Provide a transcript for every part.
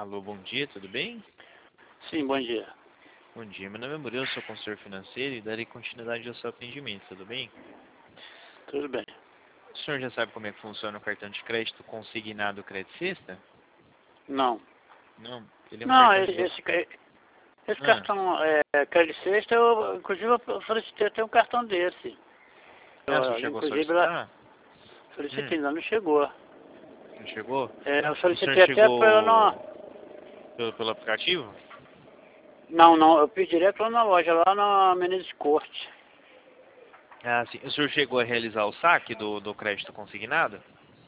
Alô, bom dia, tudo bem? Sim, bom dia. Bom dia, meu nome é Murilo, sou consultor financeiro e darei continuidade ao seu atendimento, tudo bem? Tudo bem. O senhor já sabe como é que funciona o cartão de crédito consignado Crédito Sexta? Não. Não, ele é um Não, cartão de... esse Ah, cartão Crédito Sexta, inclusive eu solicitei até um cartão desse. o senhor chegou a Inclusive lá, solicitar? solicitei, ainda não chegou. Não chegou? Eu O senhor solicitei até para chegou não. pelo aplicativo? Não, não, eu pedi direto lá na loja, lá na Menezes Corte. Ah, sim. O senhor chegou a realizar o saque do crédito consignado?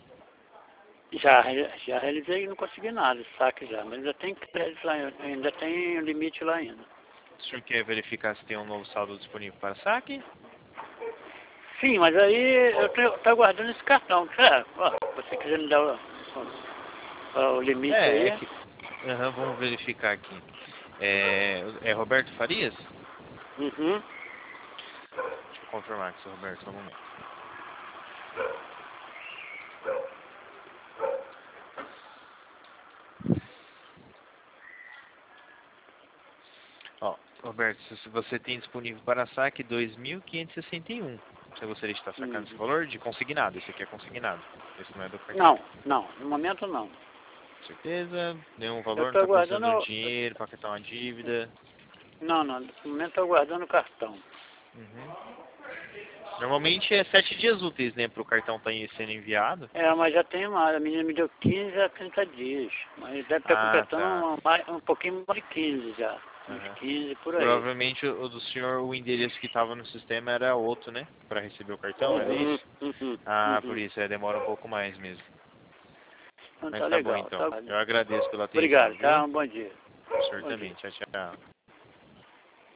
Já realizei e não consegui nada, saque já, mas ainda tem crédito lá, ainda tem limite lá ainda. O senhor quer verificar se tem um novo saldo disponível para saque? Sim, mas aí eu tô aguardando esse cartão. Ó, se você quiser me dar o limite É aí. que... Aham, vamos verificar aqui. É Roberto Farias? Uhum. Deixa eu confirmar aqui, seu Roberto, só um momento. Ó, Roberto, se você tem disponível para saque 2.561. Você gostaria de estar sacando esse Uhum. valor de consignado? Esse aqui é consignado. Esse não é do cartão. Não, não, no momento não. Certeza? Nenhum valor? Eu Não tô está precisando de um aguardando. dinheiro para quitar uma dívida? Não, não, no momento eu tô aguardando o cartão. Uhum. Normalmente é 7 dias úteis, né, para o cartão estar sendo enviado. Mas já tem a menina me deu 15 a 30 dias. Mas deve estar Ah, completando tá. um pouquinho mais de 15 já. Uns Aham. 15 por aí. Provavelmente o do senhor, o endereço que estava no sistema era outro, né? Para receber o cartão, era Uhum, isso? uhum, Ah, por uhum. isso, demora um pouco mais mesmo. Então Mas tá tá bom legal, então. tá. Eu agradeço pela atenção, Obrigado, viu? tá? Um bom dia. O senhor Bom dia. também. Tchau, tchau.